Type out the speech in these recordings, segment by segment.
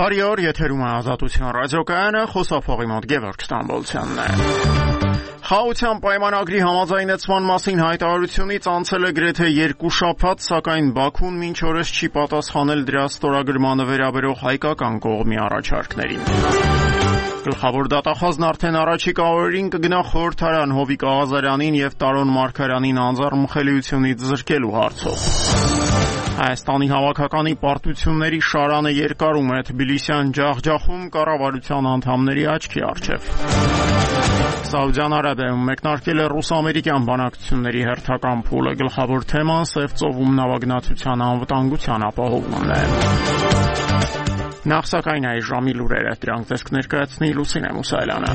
Բարի օր, եթերում է Ազատության ռադիոկայանը, խոսափողի մոտ Գևորգ Ստամբոլցյանն է։ Խաղաղության պայմանագրի համաձայնեցման մասին հայտարարությունից անցել է գրեթե 2 շաբաթ, սակայն Բաքուն մինչ օրս չի պատասխանել դրա ստորագրմանը վերաբերող հայկական կողմի առաջարկներին։ Գլխավոր դատախազն արդեն առաջիկա օրերին կգնա խորհրդարան Հովիկ Աղազարյանին եւ Տարոն Մարգարյանին անձեռնմխելիությունից զրկելու հարցով։ Հայաստանի հավաքականի պարտությունների շարանը երկարում է Թբիլիսյան ջախջախում կառավարության անդամների աչքի առջև։ Սաուդյան Արաբիայում մեկնարկել է ռուս-ամերիկյան բանակցությունների հերթական փուլը, գլխավոր թեման Սև ծովում նավագնացության անվտանգության ապահովումն է։ Նախ սակայն այս ժամի լուրերը, դրանք ձեզ կներկայացնի Լուսինե Մուսայելյանը։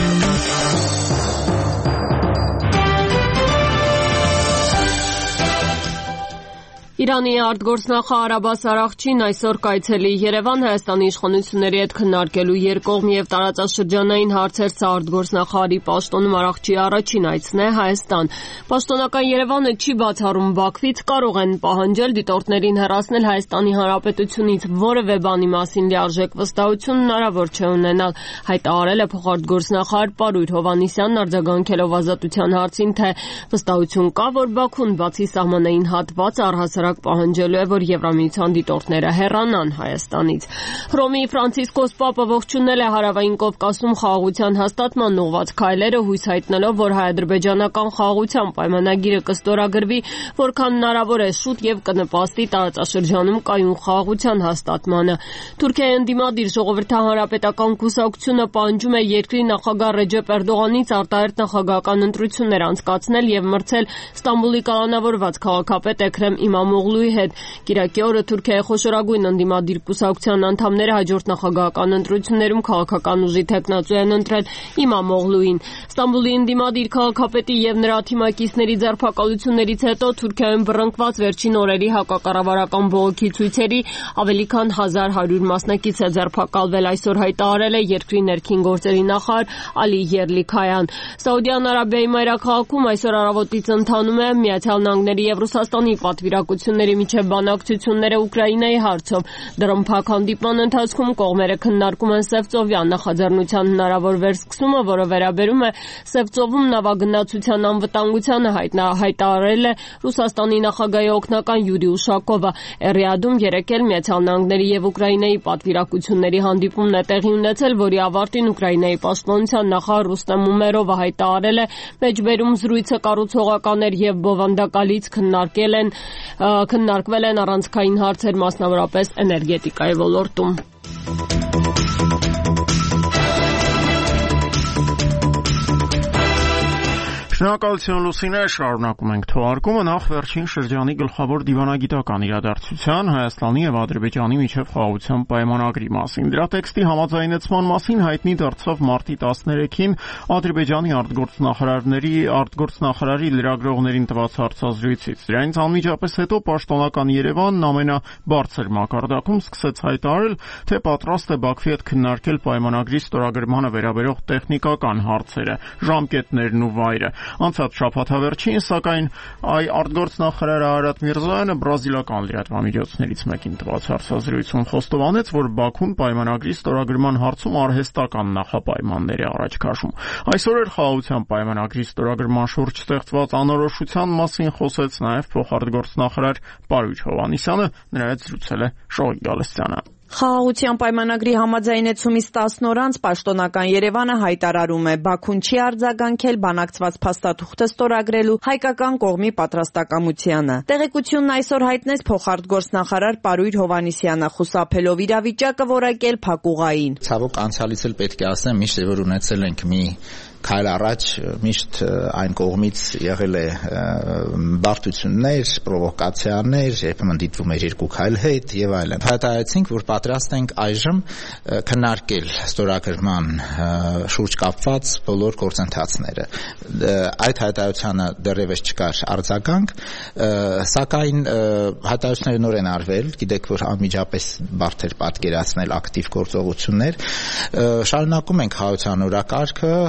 Իրանի արտգործնախարար Աբբաս Արաղչին այսօր կայցելի Երևան Հայաստանի իշխանությունների հետ քննարկելու երկկողմ եւ տարածաշրջանային հարցեր սա արտգործնախարարի պաշտոնում Արաղչիի առաջին այցն է Հայաստան։ Պաշտոնական Երևանը չի բացառում Բաքվից կարող են պահանջել դիտորդներին հեռացնել Հայաստանի Հանրապետությունից որևէ բանի մասին լիարժեք վստահություն հնարավոր չէ ունենալ, հայտարարել է փոխարտգործնախարար Պարույր Հովհաննիսյանն արձագանքելով Ազատության հարցին, թե վստահություն կա, որ Բաքուն բացի սահմանային հատված առհասարակ պահանջելու է, որ Եվրամիության դիտորդները հեռանան Հայաստանից։ Հռոմի Ֆրանցիսկոս Պապը ողջունել է Հարավային Կովկասում խաղաղության հաստատման ուղղված քայլերը, հույս հայտնելով, որ հայ-ադրբեջանական խաղաղության պայմանագիրը կստորագրվի, որքան հնարավոր է շուտ եւ կնպաստի տարածաշրջանում կայուն խաղաղության հաստատմանը։ Թուրքիայի ընդդիմադիր ժողովրդահանրապետական կուսակցությունը պահանջում է երկրի նախագահ Ռեջեփ Էրդողանից արտահերթ նախագահական ընտրություններ անցկացնել եւ մրցել Ստամբուլի կալանավորված քաղաքապետ Էքրեմ Իմամօղլուի հետ։ Կիրակի օրը Թուրքիայի խոշորագույն ընդդիմադիր կուսակցության անդամները հաջորդ նախագահական ընտրություններում քաղաքական ուժի թեկնածու են ընտրել Իմամօղլուին։ Ստամբուլի ընդդիմադիր քաղաքապետի եւ նրա թիմակիցների ձերբակալություններից հետո Թուրքիայում բռնկված վերջին օրերի հակակառավարական բողոքի ցույցերի ավելի քան 1100 մասնակից է ձերբակալվել, այսօր հայտարարել է երկրի ներքին գործերի նախարար Ալի Յերլիքայան։ Սաուդյան Արաբիայի մայրաքաղաքում այսօր առավոտից ընթանում է Միացյալ Նահանգների եւ Ռուսաստանի պատվիրակությունների միջև բանակցությունները Ուկրաինայի հարցով։ Դռնփակ հանդիպման ընթացքում կողմերը քննարկում են Սևծովյան նախաձեռնության հնարավոր վերսկսումը, որը վերաբերում է Սևծովում նավագնացության անվտանգությանը, հայտարարել է Ռուսաստանի նախագահի օգնական Յուրի Ուշակովը։ Էրիադում երեկ էլ Միացյալ Նահանգների եւ Ուկրաինայի պատվիրակությունների հանդիպումն է տեղի ունեցել, որի ավարտին Ուկրաինայի պաշտպանության նախարար Ռուստեմ Ումերովը հայտարարել է, մեջբերում զրույցը կառուցողական էր եւ բովանդակալից քննարկվել են առանցքային հարցեր, մասնավորապես էներգետիկայի ոլորտում։ Շնորհակալություն Լուսինե, շարունակում ենք թողարկումը նախ վերջին շրջանի գլխավոր դիվանագիտական իրադարձության Հայաստանի եւ Ադրբեջանի միջև խաղաղության պայմանագրի մասին։ Դրա տեքստի համաձայնեցման մասին հայտնի դարձավ մարտի 13-ին Ադրբեջանի արտգործնախարարի լրագրողներին տված հարցազրույցից։ Դրանից անմիջապես հետո պաշտոնական Երևանն ամենաբարձր մակարդակում սկսեց հայտարարել, թե պատրաստ է Բաքվի հետ քննարկել պայմանագրի ստորագրմանը վերաբերող տեխնիկական հարցերը, ժամկետներն ու վայրը։ Անցած շաբաթավերջին, սակայն արտգործնախարար Արարատ Միրզոյանը բրազիլական լրատվամիջոցներից մեկին տված հարցազրույցում խոստովանեց, որ Բաքուն պայմանագրի ստորագրման հարցում արհեստական նախապայմաններ է առաջ քաշում։ Այսօր էլ խաղաղության պայմանագրի ստորագրման շուրջ ստեղծված անորոշության մասին խոսեց նաև փոխարտգործնախարար Պարույր Հովհաննիսյանը, նրա հետ զրուցել է Շողիկ Գալստյանը։ Խաղաղության պայմանագրի համաձայնեցումից 10 օր անց պաշտոնական Երևանը հայտարարում է, Բաքուն չի արձագանքել բանակցված փաստաթուղթը ստորագրելու հայկական կողմի պատրաստակամությանը։ Տեղեկությունն այսօր հայտնեց փոխարտգործնախարար Պարույր Հովհաննիսյանը, խուսափելով իրավիճակը որակել փակուղային։ Ցավոք անցյալից էլ պետք է ասեմ, միշտ որ ունեցել ենք մի քայլ առաջ, միշտ այն կողմից եղել է բարդություններ, պրովոկացիաներ, երբեմն դիտվում էր երկու քայլ հետ եւ այլն։ Հայտարարեցինք, որ պատրաստ ենք այժմ քննարկել ստորագրման շուրջ կապված բոլոր գործընթացները։ Այդ հայտարարությանը դեռևս չկար արձագանք, սակայն հայտարարությունները նոր են արվել, գիտեք, որ անմիջապես բարդ էր պատկերացնել ակտիվ գործողություններ։ Շարունակում ենք խաղաղության օրակարգը,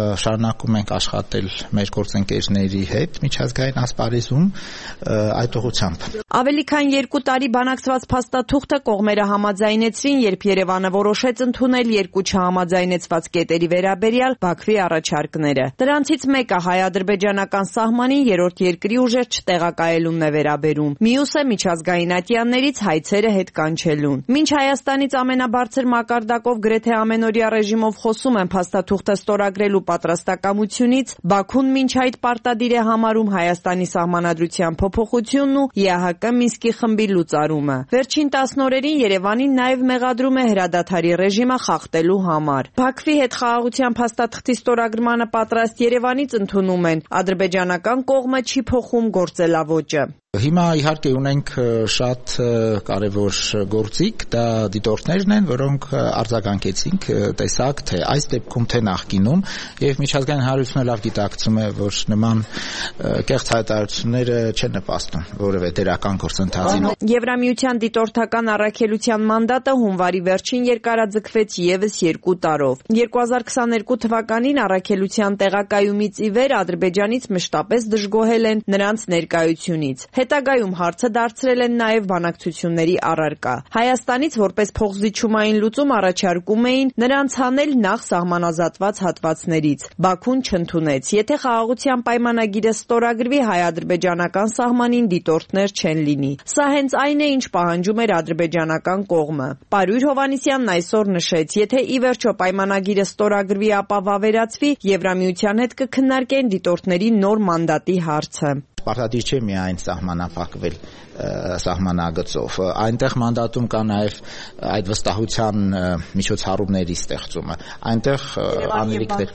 շարունակում ենք աշխատել մեր գործընկերների հետ միջազգային ասպարեզում այդ ուղղությամբ։ Ավելի քան 2 տարի բանակցված փաստաթուղթը կողմերը համաձայնեցրին, երբ Երևանը որոշեց ընդունել 2 չհամաձայնեցված կետերի վերաբերյալ Բաքվի առաջարկները։ Դրանցից մեկը հայ-ադրբեջանական սահմանին երրորդ երկրի ուժեր չտեղակայելունն է վերաբերում։ Մյուսը միջազգային ատյաններից հայցերը հետ կանչելուն։ Մինչ Հայաստանից ամենաբարձր մակարդակով գրեթե ամենօրյա ռեժիմով խոսում են փաստաթուղթը ստորագրելու պատրաստակամությունից, Բաքուն մինչ այդ պարտադիր է համարում Հայաստանի սահմանադրության փոփոխությունն ու ԵԱՀԿ Մինսկի խմբի լուծարումը։ Վերջին 10 օրերին Երևանին նաև մեղադրում է հրադադարի ռեժիմը խախտելու համար։ Բաքվի հետ խաղաղության փաստաթղթի ստորագրմանը պատրաստ Երևանից ընդունում են, ադրբեջանական կողմը չի փոխում գործելավոճը։ Հիմա իհարկե ունենք շատ կարևոր գործիք, դա դիտորդներն են, որոնք արձագանքեցին, տեսակ թե այս դեպքում թե նախկինում, եւ միջազգային հանրությունը լավ գիտակցում է, որ նման կեղծ հայտարարությունները չեն նպաստում որևէ դերական գործընթացին։ Եվրամիության դիտորդական առաքելության մանդատը հունվարի վերջին երկարաձգվեց եւս 2 տարով։ 2022 թվականին առաքելության տեղակայումից ի վեր Ադրբեջանից մշտապես դժգոհել են նրանց ներկայությունից։ Հետագայում հարցը դարձրել են նաև բանակցությունների առարկա։ Հայաստանից որպես փոխզիջումային լուծում առաջարկում էին նրանց հանել նախ սահմանազատված հատվածներից։ Բաքուն չընդունեց։ Եթե խաղաղության պայմանագիրը ստորագրվի, հայ-ադրբեջանական սահմանին դիտորդներ չեն լինի։ Սա հենց այն է, ինչ պահանջում էր ադրբեջանական կողմը։ Պարույր Հովհաննիսյանն այսօր նշեց, եթե ի վերջո պայմանագիրը ստորագրվի, ապա վավերացվի, Եվրամիության հետ կքննարկեն դիտորդների նոր մանդատի հարցը։ Պարտադիր չէ միայն սահմանափակվել սահմանագծով, այնտեղ մանդատում կա նաև այդ վստահության միջոցառումների ստեղծումը, այնտեղ անելիքներ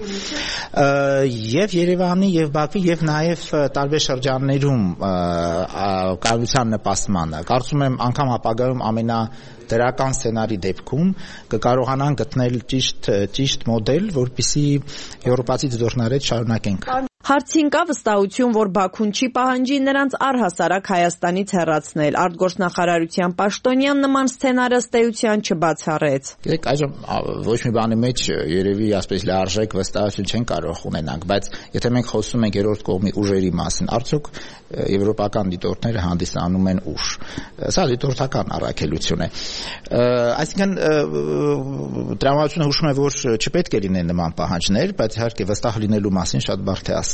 եւ Երևանի եւ Բաքվի եւ նաև տարբեր շրջաններում կայունության նպաստմանը։ Կարծում եմ անգամ ապագայում դրական սցենարի դեպքում կկարողանան գտնել ճիշտ մոդել, որպեսզի եվրոպացի դիտորդների հետ շարունակենք։ Հարցին կա վստահություն, որ Բաքուն չի պահանջի նրանց առհասարակ Հայաստանից հեռացնել։ Արտգործնախարարության պաշտոնյան նման սցենարը ըստ էության չբացառեց։ Գիտեք, այժմ ոչ մի բանի մեջ երևի ասես լիարժեք վստահություն չեն կարող ունենանք, բայց եթե մենք խոսում ենք երրորդ կողմի ուժերի մասին, արդյոք եվրոպական դիտորդները հանդիսանում են ուժ։ Սա դիտորդական առաքելություն է։ Այսինքն տրամադրությունը հուշում է, որ չպետք է լինեն նման պահանջներ, բայց իհարկե վստահ լինելու մասին շատ բարդ է ասել։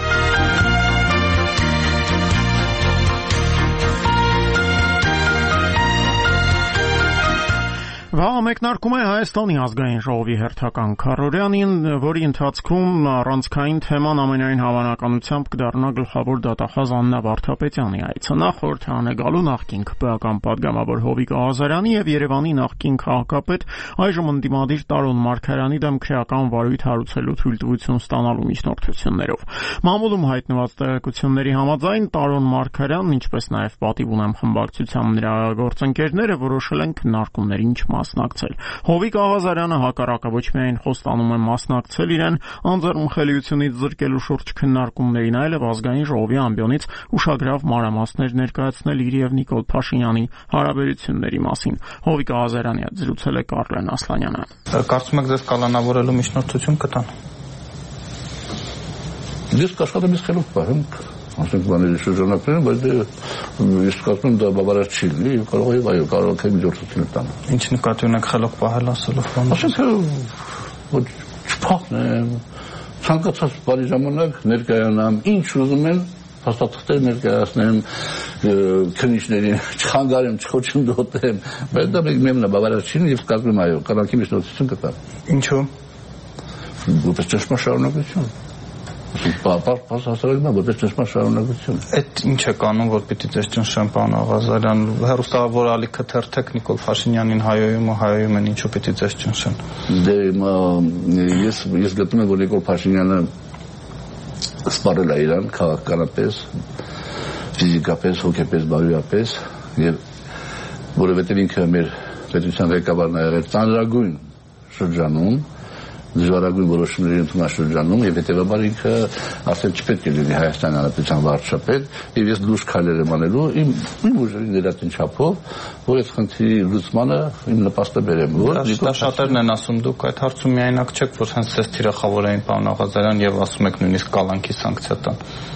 Վաղը մեկնարկում է Հայաստանի ազգային ժողովի հերթական քառօրյանին, որի ընթացքում առանցքային թեման ամենայն հավանականությամբ կդառնա գլխավոր դատախազ Աննա Վարդապետյանի այցը։ Նախորդ անեգալու նախկին ԿՊԱ-ական պատգամավոր Հովիկ Աղազարյանի եւ Երևանի նախկին քաղաքապետ, այժմ ընդդիմադիր Տարոն Մարգարյանի դեմ քրեական վարույթ հարուցելու թույլտվություն ստանալու միջնորդություններով։ Մամուլում հայտնված տեղեկությունների համաձայն Տարոն Մարգարյանն, ինչպես նաեւ պատիվ ունեմ խմբակցության նրա գործընկերները, որոշել են քննարկումներին մասնակցել։ Հովիկ Աղազարյանը հակառակը ոչ միայն խոստանում է մասնակցել իրեն անձեռնմխելիությունից զրկելու շուրջ քննարկումներին, այլև ազգային ժողովի ամբիոնից ուշագրավ մանրամասներ ներկայացնել իր եւ Նիկոլ Փաշինյանի հարաբերությունների մասին։ Հովիկ Աղազարյանի հետ զրուցել է Կարլեն Ասլանյանը։ Կարծում եք ձեզ կալանավորելու միջնորդություն կտան։ Ես կաշխատեմ ես խելոք պահեմ։ Ասենք բաների շրջանակներ, բայց ես կարծում եմ դա բավարար չի լինի, կարող է միջոցություն տան։ Ինչ նկատի ունեք խելոք պահել ասելով բան։ Ասենք ոչ չփախնեմ, ցանկացած բանի ժամանակ ներկայանամ, ինչ ուզում են, փաստաթղթեր ներկայացնեմ, քննիչներին չխանգարեմ, չխոչընդոտեմ, բայց դա մեմնա բավարար չի լինի, ես կարծում եմ այո, կառավարքի միջոցություն կտա։ Ինչու՞։ Որպես ճշմարտ շարունակություն։ Որպես ճշմարտ շարունակություն։ Այդ ինչ է կանոն, որ պիտի ձեզ ճնշեն, պարոն Աղազարյան, հեռուստավոր ալիքը թերթեք Նիկոլ Փաշինյանին հայոյում են, ինչու պիտի ձեզ ճնշեն։ Դե ես գտնում եմ, որ Նիկոլ Փաշինյանը սպառել է իրան քաղաքականապես, ֆիզիկապես, հոգեպես, բարոյապես, եւ որովհետեւ ինքը մեր պետության ղեկավարն է եղել ծանրագույն շրջանում, դժվարագույն որոշումների ընդունաշրջանում եւ հետեւաբար ինքը ասել չպետք է լինի Հայաստանի Հանրապետության վարչապետ եւ ես լուրջ քայլեր եմ անելու իմ ուժերի ներածին չափով որ այդ խնդրի լուծմանը իմ նպաստը բերեմ որ դա շատերն են ասում դուք այդ հարցում միայնակ չեք որ հենց այս թիրախավորային պարոն Աղազարյան եւ ասում եք նույնիսկ կալանքի սանկցիա տան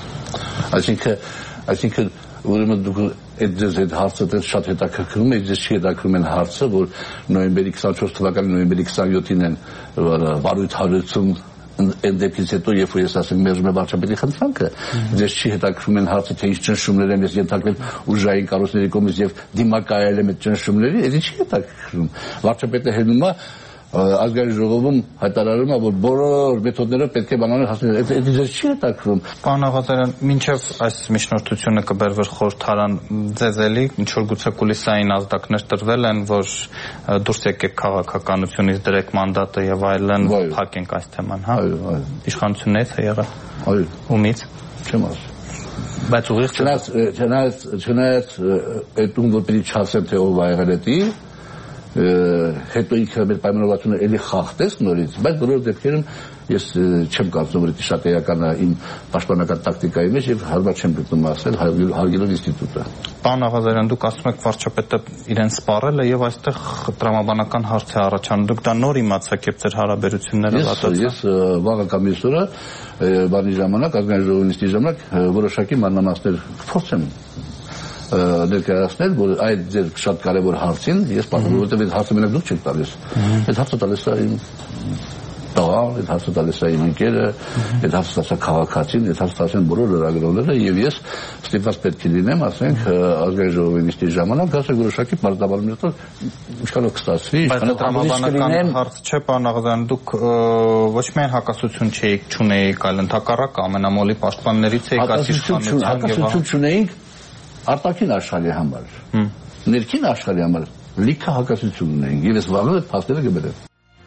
այսինքն ուրեմն դուք այդ հարցը դեռ շատ հետաքրքրում է, ես չի հետաքրում են հարցը, որ նոյեմբերի 24 թվականի նոյեմբերի 27-ին են վարույթ հարուցում այն դեպքից հետո, երբ որ ես ասեմ մերժում է վարչապետի խնդրանքը, ես չի հետաքրում են հարցը, թե ինչ ճնշումներ եմ ես ենթարկվել ուժային կառույցների կողմից եւ դիմակայել եմ այդ ճնշումների, ez չի հետաքրքրում։ Վարչապետը հելնում է ազգային ժողովում հայտարարում է, որ բոլոր մեթոդներով պետք է բանաներ հասնել։ Այդ ձեզ չի հետաքրում։ Պարոն Աղազարյան, մինչև այս միջնորդությունը կբերվեր խորհրդարան ձեզ էլի, ինչ որ գուցե կուլիսային ազդակներ տրվել են, որ դուրս եկեք քաղաքականությունից դրեք մանդատը եւ այլն, փակենք այս թեման, հա։ Այո։ Իշխանությունից է եղել։ Այո։ Ումից։ Չեմ ասում։ Բայց ուղիղ չնայած այդ ում որ պետք է չասեմ թե ով ա եղել էդի հետո ինքը մեր պայմանավորվածությունը էլի խախտեց նորից, բայց բոլոր դեպքերում ես չեմ կարծում որ դա շատ էական է իմ պաշտպանական տակտիկայի մեջ եւ հարմար չեմ գտնում ասել հարգելով ինստիտուտը։ Պարոն Աղազարյան, դուք ասում եք վարչապետը իրեն սպառել է եւ այստեղ տրամաբանական հարց է առաջանում։ Դուք դա նոր իմացաք երբ ձեր հարաբերությունները լատացան։ Ես վաղը կամ այսօրը բանի ժամանակ ազգային ժողովի նիստի ժամանակ որոշակի մանրամասներ փորձեմ ներկայացնել, որ այդ ձեր շատ կարևոր հարցին ես պատմում որովհետև այդ հարցը մենակ դուք չեք տալիս։ Այդ հարցը տալիս է իմ տղան, այդ հարցը տալիս է իմ ընկերը, այդ հարցը տալիս է քաղաքացին, այդ հարցը տալիս են բոլոր լրագրողները եւ ես ստիպված պետք է լինեմ, ասենք ազգային ժողովի նիստի ժամանակ, ասենք որոշակի մարտավարումներ տալ, ինչքանով կստացվի, ինչքանով տրամաբանական հարց չէ, պարոն Աղազարյան, դուք ոչ միայն հակասություն չեք չունեիք, այլ ընդհակառակը ամենամոլի պաշտպաններից եք այս իշխանության հակասություն չունեինք արտաքին աշխարհի համար, ներքին աշխարհի համար լիքը հակասություն ունենք եւ ես վաղը այդ փաստերը կբերեմ։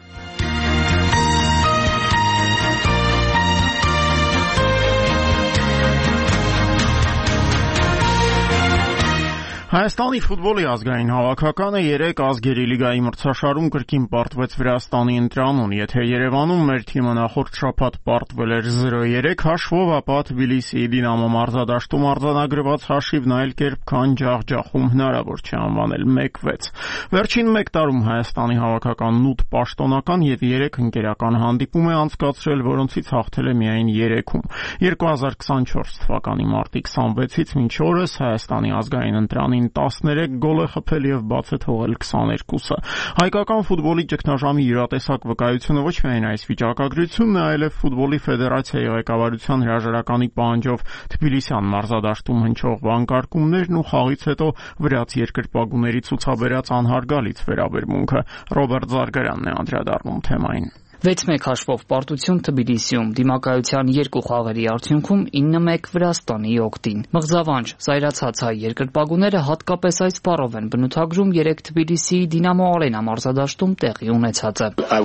Հայաստանի ֆուտբոլի ազգային հավաքականը 3 ազգերի լիգայի մրցաշարում կրկին պարտվեց Վրաստանի ընտրանուն։ Եթե Երևանում մեր թիմը նախորդ շաբաթ պարտվել էր 0-3 հաշվով, ապա Թբիլիսիի Դինամո մարզադաշտում արձանագրված հաշիվն այլ կերպ քան ջախջախում հնարավոր չէ անվանել 1-6։ Վերջին 1 տարում Հայաստանի հավաքականն 8 պաշտոնական եւ 3 ընկերական հանդիպում է անցկացրել, որոնցից հաղթել է միայն 3-ում։ 2024 թվականի մարտի 26-ից մինչ օրս Հայաստանի ազգային ընտրանին 13 գոլ է խփել եւ բաց է թողել 22-ը։ Հայկական ֆուտբոլի ճգնաժամի յուրատեսակ վկայությունը ոչ միայն այս վիճակագրությունն է, այլև ֆուտբոլի ֆեդերացիայի ղեկավարության հրաժարականի պահանջով Թբիլիսյան մարզադաշտում հնչող վանկարկումներն ու խաղից հետո վրաց երկրպագուների ցուցաբերած անհարգալից վերաբերմունքը։ Ռոբերտ Զարգարյանն է անդրադառնում թեմային։ 6-1 հաշվով պարտություն Թբիլիսիում, դիմակայության 2 խաղերի արդյունքում 9-1 Վրաստանի օգտին։ Մղձավանջ զայրացած հայ երկրպագուները հատկապես այս բառով են բնութագրում 3 Թբիլիսիի Դինամո Արենա մարզադաշտում տեղի ունեցածը։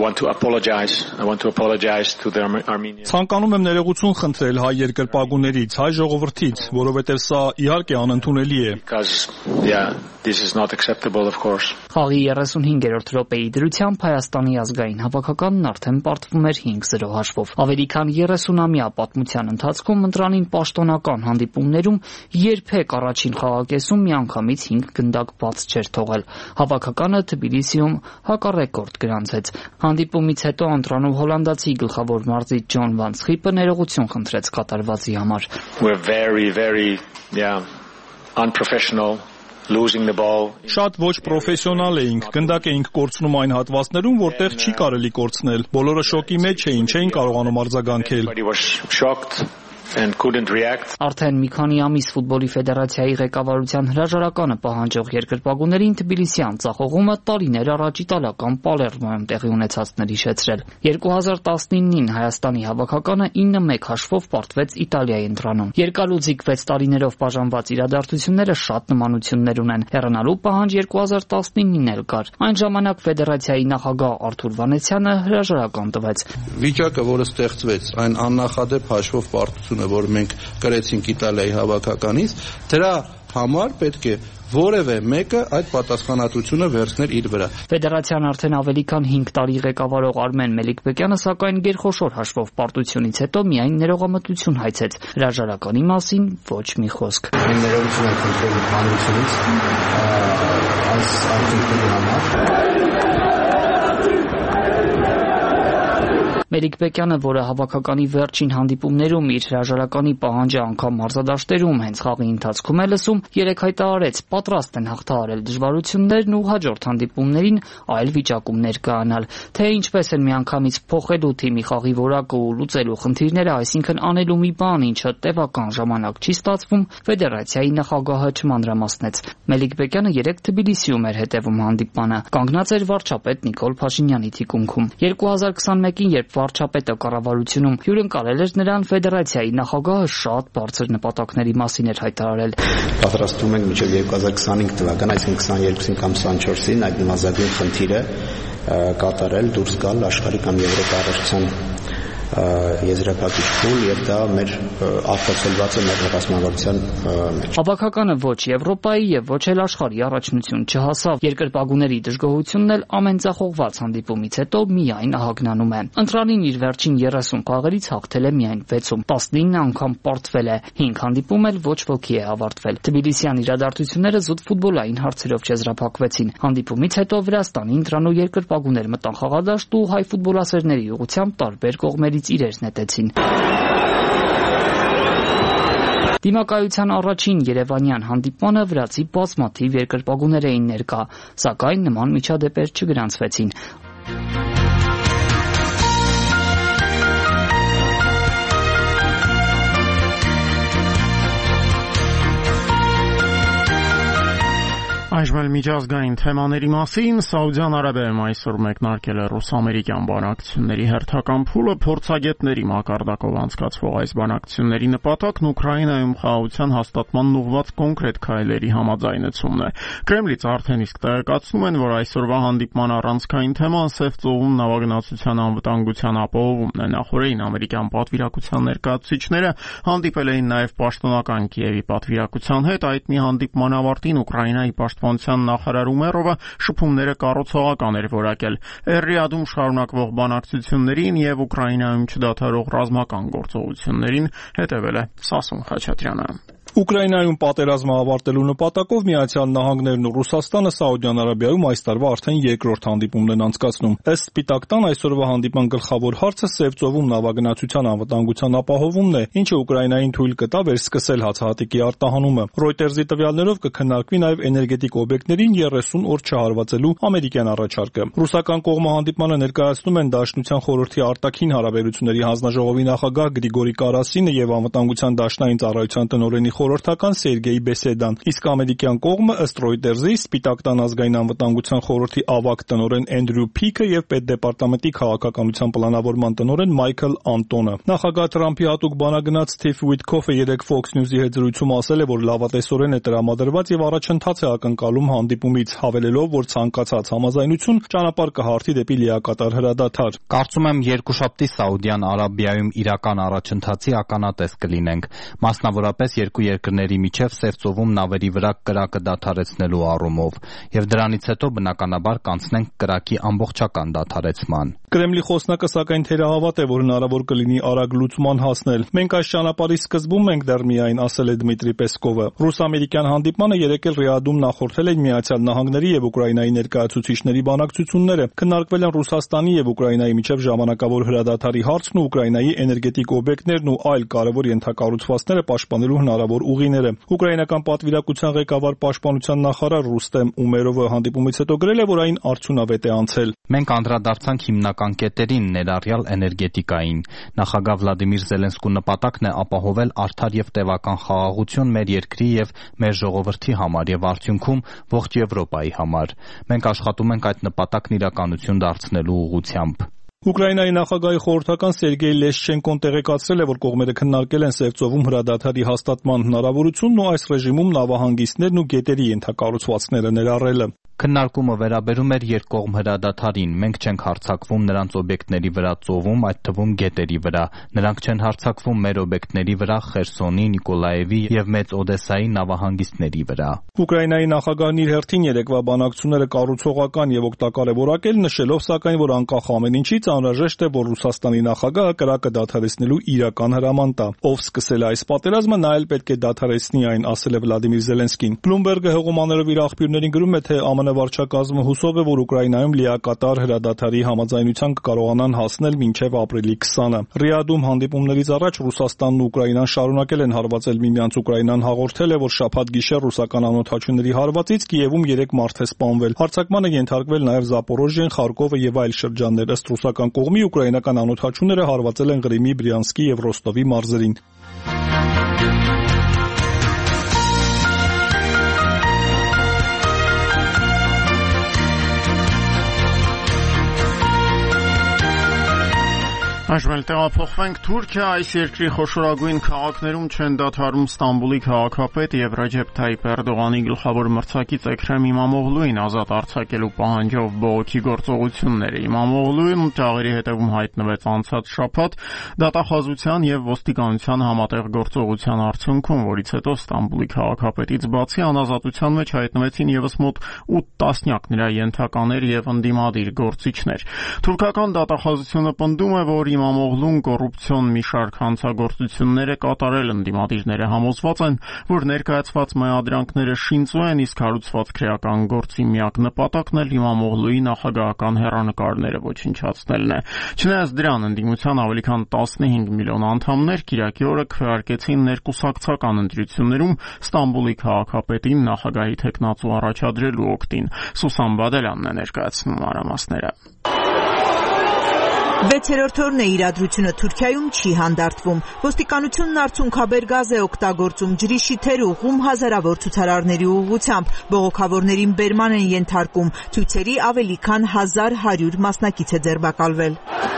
Ցանկանում եմ ներողություն խնդրել հայ երկրպագուներից, հայ ժողովրդից, որովհետև սա իհարկե անընդունելի է։ Խաղի 35-րդ րոպեի դրությամբ Հայաստանի ազգային հավաքականն արդեն պարտվում էր 5-0 հաշվով։ Ավելի քան 30-ամյա պատմության ընթացքում ընտրանին պաշտոնական հանդիպումներում երբեք առաջին խաղակեսում միանգամից 5 գնդակ բաց չէր թողել։ Հավաքականը Թբիլիսիում հակառեկորդ գրանցեց։ Հանդիպումից հետո ընտրանու հոլանդացի գլխավոր մարզիչ Ջոն Վան Սխիպը ներողություն խնդրեց կատարվածի համար։ Շատ ոչ պրոֆեսիոնալ էինք, գնդակ էինք կորցնում այն հատվածներում, որտեղ չի կարելի կորցնել։ Բոլորը շոկի մեջ էին, չէին կարողանում արձագանքել։ Արդեն մի քանի ամիս ֆուտբոլի ֆեդերացիայի ղեկավարության հրաժարականը պահանջող երկրպագուներին Թբիլիսյան ծախողումը տարիներ առաջ իտալական Պալերմոյում տեղի ունեցածն էր հիշեցրել։ 2019-ին Հայաստանի հավաքականը 9-1 հաշվով պարտվեց Իտալիայի ընտրանուն։ Երկալուծիկ 6 տարիներով բաժանված իրադարձությունները շատ նմանություններ ունեն։ Հեռանալու պահանջ 2019-ին էլ կար։ Այն ժամանակ ֆեդերացիայի նախագահ Արթուր Վանեցյանը հրաժարական տվեց։ Վիճակը, որը ստեղծվեց, այն աննախադեպ հաշվով պարտությունը, որ մենք կրեցինք Իտալիայի հավաքականից, դրա համար պետք է որևէ մեկը այդ պատասխանատվությունը վերցներ իր վրա։ Ֆեդերացիան արդեն ավելի քան 5 տարի ղեկավարող Արմեն Մելիք-Բեկյանը սակայն գերխոշոր հաշվով պարտությունից հետո միայն ներողամտություն հայցեց։ Հրաժարականի մասին ոչ մի խոսք։ Ներողություն եք խնդրել հանրությունից այս արդյունքների համար։ Մելիք-Բեկյանը, որը հավաքականի վերջին հանդիպումներում իր հրաժարականի պահանջը անգամ մարզադաշտերում հենց խաղի ընթացքում է լսում, երեկ հայտարարեց պատրաստ են հաղթահարել դժվարություններն ու հաջորդ հանդիպումներին այլ վիճակումներ կանալ։ Թե ինչպես են միանգամից փոխելու թիմի խաղի որակը ու լուծելու խնդիրները, այսինքն անելու մի բան, ինչը տևական ժամանակ չի ստացվում, ֆեդերացիայի նախագահը չմանրամասնեց։ Մելիք-Բեկյանը երեկ Թբիլիսիում էր հետևում հանդիպմանը, կանգնած էր վարչապետ Նիկոլ Փաշինյանի թիկունքում։ 2021-ին, երբ վարչապետը կառավարությունում հյուրընկալել էր նրան, ֆեդերացիայի նախագահը շատ բարձր նպատակների մասին էր հայտարարել։ Պատրաստվում ենք մինչև 2025 թվական, այսինքն 22-ին կամ 24-ին այդ նվազագույն խնդիրը կատարել, դուրս գալ աշխարհի կամ Եվրոպա առաջության եզրափակիչ փուլ եւ դա մեր արտացոլված է մեր ռազմավարության մեջ։ Հավաքականը ոչ Եվրոպայի եւ ոչ էլ աշխարհի առաջնություն չհասավ։ Երկրպագուների դժգոհությունն էլ ամեն ձախողված հանդիպումից հետո միայն ահագնանում է։ Ընտրանին իր վերջին 30 խաղերից հաղթել է միայն 6-ում, 19 անգամ պարտվել է, 5 հանդիպում էլ ոչ ոքի է ավարտվել։ Թբիլիսյան իրադարձությունները զուտ ֆուտբոլային հարցերով չեզրափակվեցին։ Հանդիպումից հետո Վրաստանի ընտրանու երկրպագուներ մտան խաղադաշտ ու հայ ֆուտբոլասերների ուղղությամբ տարբեր կողմերից իրեր նետեցին։ Դիմակայության առաջին երևանյան հանդիպմանը վրացի բազմաթիվ երկրպագուներ էին ներկա, սակայն նման միջադեպեր չգրանցվեցին։ Այժմ էլ միջազգային թեմաների մասին Սաուդյան Արաբիայում այսօր մեկնարկել է ռուս-ամերիկյան բանակցությունների հերթական փուլը, փորձագետների մակարդակով անցկացվող այս բանակցությունների նպատակն Ուկրաինայում խաղաղության հաստատման ուղղված կոնկրետ քայլերի համաձայնեցումն է։ Կրեմլից արդեն իսկ տեղեկացնում են, որ այսօրվա հանդիպման առանցքային թեման Սև ծովում նավագնացության անվտանգության ապահովումն է։ Նախորդին ամերիկյան պատվիրակության ներկայացուցիչները հանդիպել էին նաև պաշտոնական Կիևի պատվիրակության հետ։ Այդ մի հանդիպման ավարտին Ուկրաինայի պաշտպանության նախարար Ումերովը շփումները կառուցողական էր որակել։ Էրիադում շարունակվող բանակցություններին եւ Ուկրաինայում չդադարող ռազմական գործողություններին հետևել է Սասուն Խաչատրյանը։ Ուկրաինայում պատերազմը ավարտելու նպատակով Միացյալ Նահանգներն ու Ռուսաստանը Սաուդյան Արաբիայում այս տարվա արդեն երկրորդ հանդիպումն են անցկացնում։ Ըստ Սպիտակ տան այսօրվա հանդիպման գլխավոր հարցը Սև ծովում նավագնացության անվտանգության ապահովումն է, ինչը Ուկրաինային թույլ կտա վերսկսել հացահատիկի արտահանումը։ Reuters-ի տվյալներով կքննարկվի նաև էներգետիկ օբյեկտներին 30 օր չհարվածելու ամերիկյան առաջարկը։ Ռուսական կողմը հանդիպմանը ներկայացնում են Դաշնության խորհրդի արտաքին հարաբերությունների հանձնաժողովի նախագահ Գրիգորի Կարասինը եւ անվտանգության դաշնային ծառայության տնօրենի խորհրդական Սերգեյ Բեսեդան, իսկ ամերիկյան կողմը ըստ Reuters-ի Սպիտակ տան ազգային անվտանգության խորհրդի ավագ տնօրեն Էնդրյու Փիքը եւ պետդեպարտամենտի քաղաքականության պլանավորման տնօրեն Մայքլ Անտոնը։ Նախագահ Թրամփի հատուկ բանագնաց Սթիվ Ուիտքոֆը երեկ Fox News-ի հետ զրույցում ասել է, որ լավատեսորեն է տրամադրված եւ առաջընթաց է ակնկալում հանդիպումից, հավելելով, որ ցանկացած համաձայնություն ճանապարհ կհարթի դեպի լիակատար հրադադար։ Կարծում եմ երկուշաբթի Սաուդյան Արաբիայում իրական առաջընթացի ականատես կլինենք, մասնավորապես երկու երկրների միջև Սև ծովում նավերի վրա կրակը դադարեցնելու առումով, եւ դրանից հետո բնականաբար կանցնենք կրակի ամբողջական դադարեցման։ Կրեմլի խոսնակը սակայն թերահավատ է, որ հնարավոր կլինի արագ լուծման հասնել։ Մենք այս ճանապարհի սկզբում ենք դեռ միայն, ասել է Դմիտրի Պեսկովը։ Ռուս-ամերիկյան հանդիպմանը երեկ էլ Ռիադում նախորդել են Միացյալ Նահանգների եւ Ուկրաինայի ներկայացուցիչների բանակցությունները։ Քննարկվել են Ռուսաստանի եւ Ուկրաինայի միջև ժամանակավոր հրադադարի հարցն ու Ուկրաինայի էներգետիկ օբյեկտներն ու այլ կարևոր ենթակառուցվածքները պաշտպանելու հնարավոր ուղիները։ Ուկրաինական պատվիրակության ղեկավար պաշտպանության նախարար Ռուստեմ Ումերովը հանդիպումից հետո գրել է, որ այն արդյունավետ է անցել։ Մենք անդրադարձանք հիմնական կետերին, ներառյալ էներգետիկային։ Նախագահ Վլադիմիր Զելենսկու նպատակն է ապահովել արդար եւ տևական խաղաղություն մեր երկրի եւ մեր ժողովրդի համար եւ արդյունքում ողջ Եվրոպայի համար։ Մենք աշխատում ենք այդ նպատակն իրականություն դարձնելու ուղղությամբ։ Ուկրաինայի նախագահի խորհրդական Սերգեյ Լեշչենկոն տեղեկացրել է, որ կողմերը քննարկել են Սև ծովում հրադադարի հաստատման հնարավորությունն ու այս ռեժիմում նավահանգիստներն ու գետերի ենթակառուցվածքները ներառելը։ Քննարկումը վերաբերում էր երկկողմ հրադադարին։ Մենք չենք հարձակվում նրանց օբյեկտների վրա ծովում, այդ թվում գետերի վրա։ Նրանք չեն հարձակվում մեր օբյեկտների վրա Խերսոնի, Նիկոլաևի եւ Մեծ Օդեսայի նավահանգիստների վրա։ Ուկրաինայի նախագահն իր հերթին երեկվա բանակցությունները կառուցողական եւ օգտակար է որակել, նշելով սակայն, որ անկախ ամեն ինչից անհրաժեշտ է, որ Ռուսաստանի նախագահը կրակը դադարեցնելու իրական հրաման տա։ Ով սկսել է այս պատերազմը, նա էլ պետք է դադարեցնի այն, ասել է Վլադիմիր Զելենսկին։ Bloomberg-ը հեղումաներով իր աղբյուրներին գրում է, թե ԱՄՆ վարչակազմը հուսով է, որ Ուկրաինայում լիակատար հրադադարի համաձայնության կկարողանան հասնել մինչև ապրիլի 20-ը։ Ռիադում հանդիպումներից առաջ Ռուսաստանն ու Ուկրաինան շարունակել են հարվածել միմյանց։ Ուկրաինան հաղորդել է, որ շաբաթ գիշեր ռուսական անօդաչուների հարվածից Կիևում 3 մարդ է սպանվել։ Հարձակմանը ենթարկվել նաև Զապորոժիեն, Խարկովը եւ այլ շրջաններ։ Ըստ ռուսական կողմի ուկրաինական անօդաչուները հարվածել են Ղրիմի, Բրյանսկի եւ Ռոստովի մարզերին։ Այժմ տեղափոխվենք Թուրքիա, այս երկրի խոշորագույն քաղաքներում չեն դադարում Ստամբուլի քաղաքապետ եւ Ռեջեփ Թայիփ Էրդողանի գլխավոր մրցակից Էքրեմ Իմամօղլուին ազատ արձակելու պահանջով բողոքի գործողությունները։ Իմամօղլուին ճաղերի հետևում հայտնվեց անցած շաբաթ դատախազության եւ ոստիկանության համատեղ գործողության արդյունքում, որից հետո Ստամբուլի քաղաքապետից բացի անազատության մեջ հայտնվեցին եւս մոտ 8 տասնյակ նրա ենթականեր եւ ընդդիմադիր գործիչներ։ Թուրքական դատախազությունը պնդում է, որ Իմամօղլուն կոռուպցիոն մի շարք հանցագործություններ է կատարել, ընդդիմադիրները համոզված են, որ ներկայացված մեղադրանքները շինծու են, իսկ հարուցված քրեական գործի միակ նպատակն էլ Իմամօղլուի նախագահական հեռանկարները ոչնչացնելն է։ Չնայած դրան, ընդդիմության ավելի քան 15 միլիոն անդամներ կիրակի օրը քվեարկեցին ներկուսակցական ընտրություններում Ստամբուլի քաղաքապետին նախագահի թեկնածու առաջադրելու օգտին։ Սուսան Բադելյանն է ներկայացնում մանրամասները։ 6-րդ օրն է իրադրությունը Թուրքիայում չի հանդարտվում։ Ոստիկանությունն արցունքաբեր գազ է օգտագործում ջրի շիթեր ուղղում հազարավոր ցուցարարների ուղղությամբ։ Բողոքավորներին բերման են ենթարկում։ Ցույցերի ավելի քան 1100 մասնակից է ձերբակալվել։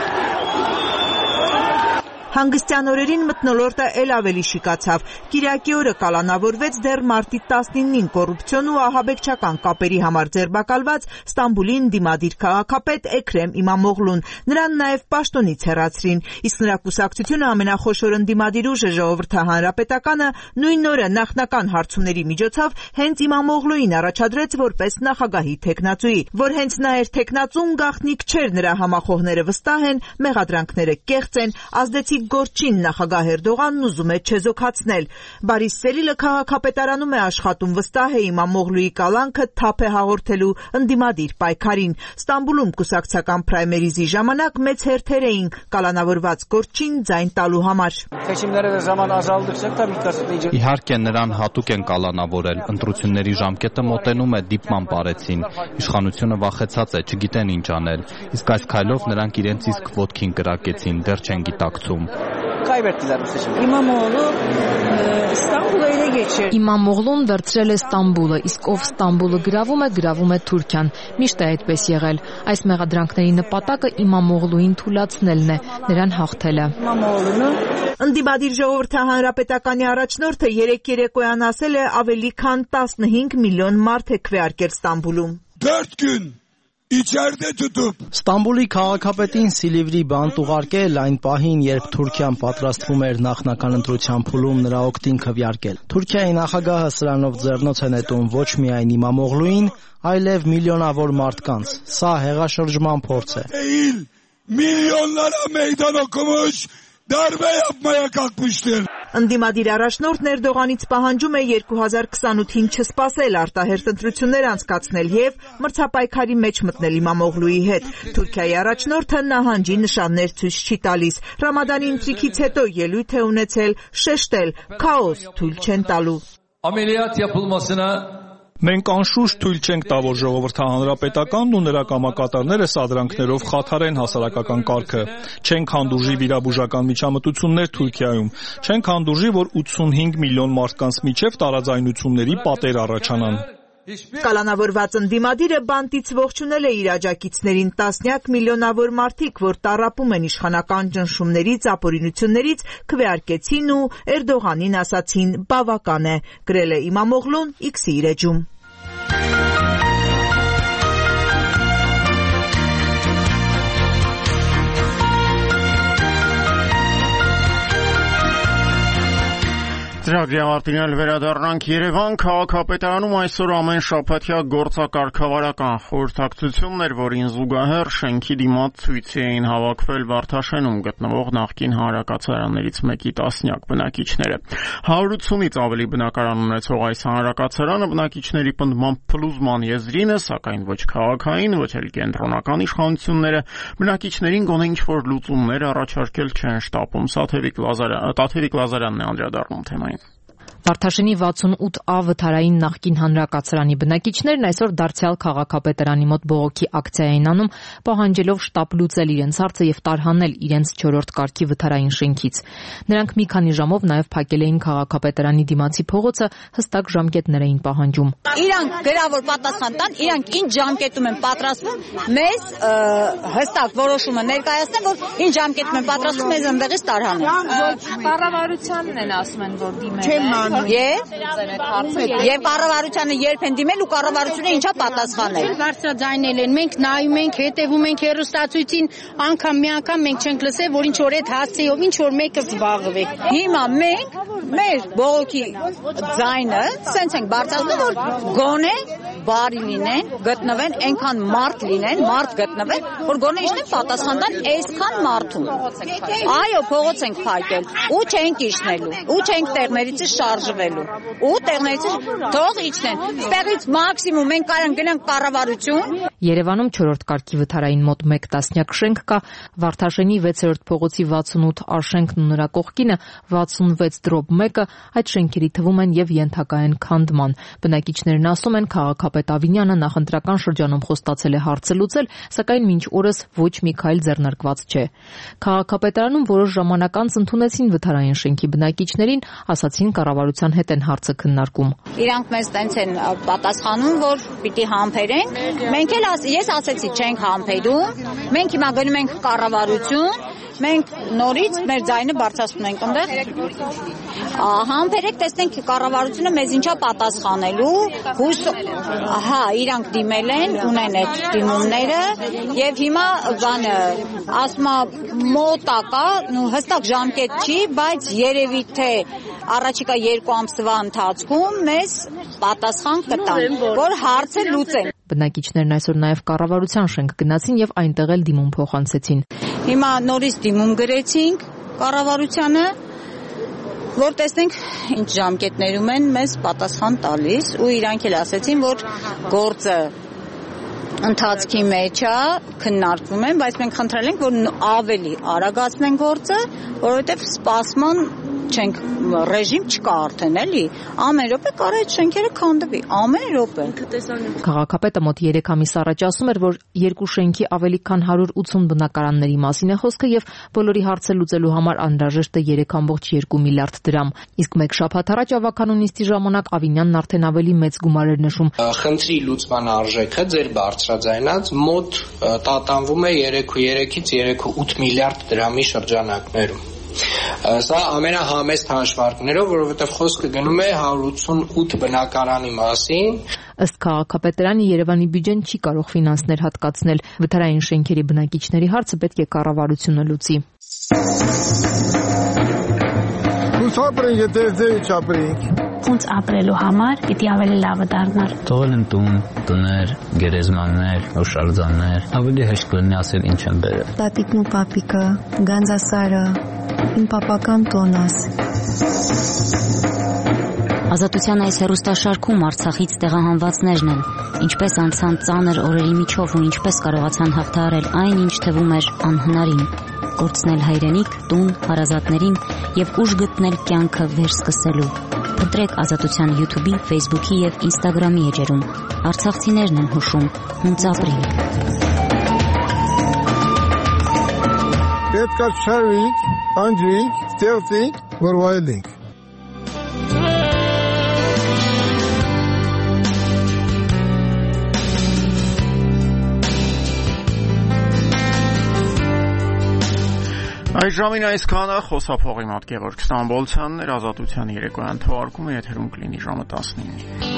Հանգստյան օրերին մթնոլորտը էլ ավելի շիկացավ։ Կիրակի օրը կալանավորվեց դեռ մարտի 19-ին կոռուպցիոն ու ահաբեկչական կապերի համար ձերբակալված Ստամբուլի ընդդիմադիր քաղաքապետ Էքրեմ Իմամօղլուն։ Նրան նաև պաշտոնից հեռացրին, իսկ նրա կուսակցությունը ամենախոշոր ընդդիմադիր ուժը Ժողովրդահանրապետականը նույն օրը նախնական հարցումների միջոցով հենց Իմամօղլուին առաջադրեց որպես նախագահի թեկնածուի, որ հենց նա էր թեկնածուն, գաղտնիք չէր, նրա համախոհները վստահ են, մեղադրանքները կեղծ են, ազդեցիկ գործին նախագահ Էրդողանն ուզում է չեզոքացնել։ Բարիս Սելիլը քաղաքապետարանում է աշխատում, վստահ է Իմամօղլուի կալանքը թափ է հաղորդելու ընդդիմադիր պայքարին։ Ստամբուլում կուսակցական պրայմերիզի ժամանակ մեծ հերթեր էին կալանավորված գործին ձայն տալու համար։ Իհարկե նրան հատուկ են կալանավորել, ընտրությունների ժամկետը մոտենում է, դիպման պարեցին։ Իշխանությունը վախեցած է, չգիտեն ինչ անել, իսկ այս քայլով նրանք իրենց իսկ ոտքին կրակեցին, դեռ չեն գիտակցում։ Իմամօղլուն վերցրել է Ստամբուլը, իսկ ով Ստամբուլը գրավում է Թուրքիան։ Միշտ է այդպես եղել։ Այս մեղադրանքների նպատակը Իմամօղլուին թուլացնելն է, նրան հաղթելը։ Ընդդիմադիր Ժողովրդահանրապետականի առաջնորդը երեկոյան ասել է ավելի քան 15 միլիոն մարդ է քվեարկել Ստամբուլում։ 4 gün İçeride tutup Ստամբուլի քաղաքապետին Սիլիվրի բանտ ուղարկել այն պահին, երբ Թուրքիան պատրաստվում էր նախնական ընտրության փուլում նրա օգտին քվեարկել։ Թուրքիայի նախագահը սրանով ձեռնոց է նետում ոչ միայն Իմամօղլուին, այլև միլիոնավոր մարդկանց։ Սա հեղաշրջման փորձ է։ Milyonlara meydan okumuş, darbe yapmaya kalkmıştır. Ընդդիմադիր առաջնորդն Էրդողանից պահանջում է 2028-ին չսպասել, արտահերթ ընտրություններ անցկացնել եւ մրցապայքարի մեջ մտնել Իմամօղլուի հետ։ Թուրքիայի առաջնորդը նահանջի նշաններ ցույց չի տալիս։ Ռամադանի ինտրիգից հետո ելույթ է ունեցել շեշտել քաոս թույլ չեն տալու։ Ameliyat yapılmasına Մենք անշուշտ թույլ չենք տա, որ Ժողովրդահանրապետականն ու նրա կամակատարները սադրանքներով խաթարեն հասարակական կարգը։ Չենք հանդուրժի վիրաբուժական միջամտություններ Թուրքիայում։ Չենք հանդուրժի, որ 85 միլիոն մարդկանց միջև տարաձայնությունների պատեր առաջանան։ Կալանավորված ընդդիմադիրը բանտից ողջունել է իր աջակիցներին տասնյակ միլիոնավոր մարդիկ, որ տառապում են իշխանական ճնշումներից, ապօրինություններից, քվեարկեցին ու Էրդողանին ասացին՝ բավական է, գրել է Իմամօղլուն X-ի իր էջում։ ծրագրի ավարտին վերադառնանք Երևան քաղաքապետարանում այսօր ամեն շաբաթյա գործակարգավարական խորհրդակցություններ, որին զուգահեռ շենքի դիմաց ցույցի էին հավաքվել Վարդաշենում գտնվող նախկին հանրակացարաններից մեկի տասնյակ բնակիչները։ 180-ից ավելի բնակարան ունեցող այս հանրակացարանը բնակիչների պնդմամբ փլուզման եզրին է, սակայն ոչ քաղաքային, ոչ էլ կենտրոնական իշխանությունները բնակիչներին գոնե ինչ-որ լուծումներ առաջարկել չեն շտապում։ Տաթևիկ Լազարյանն է անդրադառնում թեմային։ Վարդաշենի 68A վթարային նախկին հանրակացարանի բնակիչներն այսօր դարձյալ քաղաքապետարանի մոտ բողոքի ակցիա էին անում, պահանջելով շտապ լուծել իրենց հարցը եւ տարհանել իրենց 4-րդ կարգի վթարային շենքից։ Նրանք մի քանի ժամով նաեւ փակել էին քաղաքապետարանի դիմացի փողոցը, հստակ ժամկետներ էին պահանջում։ Իրանք գրավոր պատասխան տան, իրանք ինչ ժամկետում են պատրաստվում, մեզ հստակ որոշումը ներկայացնեն, որ ինչ ժամկետում են պատրաստվում, մեզ ընդեղից տարհանեն։ Կառավարությանն են ասում են, որ դիմեն։ Եվ կառավարությանը երբ են դիմել ու կառավարությունը ինչա պատասխանել։ Բարձրաձայնել են, մենք նայում ենք, հետևում ենք հեռուստացույցին, անգամ մի անգամ մենք չենք լսել, որ ինչ որ այդ հասցեով ինչ որ մեկը զբաղվի։ Հիմա մենք մեր բողոքի ձայնը սենց ենք բարձրացնում, որ գոնե բարի լինեն, գտնվեն, այնքան մարդ լինեն, մարդ գտնվեն, որ գոնե իշտեն պատասխան տան այսքան մարդուն։ Այո, փողոց ենք փակել, ու չենք իջնելու, ու չենք տեղներից շարժվելու, ու տեղներից թող իջնեն։ Ստեղից մաքսիմում մենք կարան գնանք կառավարություն։ Երևանում 4-րդ կարգի վթարային մոտ 1 տասնյակ շենք կա, Վարդաշենի 6-րդ փողոցի 68A շենքն ու նրա կողքինը 66/1-ը այդ շենքերի թվում են եւ ենթակա են քանդման։ Բնակիչներն ասում են, քաղաքապետ Ավինյանը նախընտրական շրջանում խոստացել է հարցը լուծել, սակայն մինչ օրս ոչ մի քայլ ձեռնարկված չէ։ Քաղաքապետարանում որոշ ժամանակ անց ընդունեցին վթարային շենքի բնակիչներին, ասացին կառավարության հետ են հարցը քննարկում։ Իրանք մեզ տենց են պատասխանում, որ պիտի համբերենք։ Մենք էլ ես ասեցի չենք համբերում։ Մենք հիմա գնում ենք կառավարություն, մենք նորից մեր ձայնը բարձրացնում ենք այնտեղ։ Համբերեք, տեսնենք կառավարությունը մեզ ինչա պատասխանելու։ Հա, իրանք դիմել են, ունեն այդ դիմումները եւ հիմա բանը ասում մոտակա, հստակ ժամկետ չի, բայց երևի թե առաջիկա 2 ամսվա ընթացքում մեզ պատասխան կտան, որ հարցը լուծեն։ Բնակիչներն այսօր նաև կառավարության շենք գնացին եւ այնտեղ էլ դիմում փոխանցեցին։ Հիմա նորից դիմում գրեցինք կառավարությանը, որ տեսնենք ինչ ժամկետներում են մեզ պատասխան տալիս, ու իրանք էլ ասեցին, որ գործը ընթացքի մեջ է, քննարկվում են, բայց մենք խնդրել ենք, որ ավելի արագացնեն գործը, որովհետև սպասման չենք ռեժիմ չկա արդեն էլի, ամեն րոպե կարա այդ շենքերը քանդվի, ամեն րոպե։ Քաղաքապետը մոտ 3 ամիս առաջ ասում էր, որ երկու շենքի ավելի քան 180 բնակարանների մասին է խոսքը եւ բոլորի հարցը լուծելու համար անհրաժեշտ է 3.2 միլիարդ դրամ։ Իսկ մեկ շաբաթ առաջ ավականու նիստի ժամանակ Ավինյանն արդեն ավելի մեծ գումար էր նշում։ Խնդրի լուծման արժեքը ձեր բարձրաձայնած մոտ տատանվում է 3.3-ից 3.8 միլիարդ դրամի շրջանակներում։ Սա ամենահամեստ հաշվարկներով, որովհետև խոսքը գնում է 188 բնակարանի մասին։ Ըստ քաղաքապետարանի Երևանի բյուջեն չի կարող ֆինանսներ հատկացնել։ Վթարային շենքերի բնակիչների հարցը պետք է կառավարությունը լուծի։ Ապրենք, եթե չապրենք։ Ոնց ապրելու համար պիտի ավելի լավը դառնար։ Թողել են տուն, տներ, գերեզմաններ, հուշարձաններ, ավելի հեշտ կլինի ասել ինչ են բերել։ Տատիկն ու պապիկը, Գանձասարը, իմ պապական տոնս։ Ազատության այս հեռուստաշարքում Արցախից տեղահանվածներն են, ինչպես անցան ծանր օրերի միջով ու ինչպես կարողացան հաղթահարել այն, ինչ թվում էր անհնարին, կորցնել հայրենիք, տուն, հարազատներին եւ ուժ գտնել կյանքը վերսկսելու։ Փնտրեք Ազատության YouTube-ի, Facebook-ի եւ Instagram-ի էջերում։ Արցախցիներն են հուշում, հունց ապրին։ Պետք է շարվենք, անջրենք, ստեղծենք, որ վայելենք։ Այս ժամին այսքանը խոսափողի մոտ Գևորգ Ստամբոլցյանն էր, Ազատության երեկոյան թողարկումը եթերում կլինի ժամը 19-ին։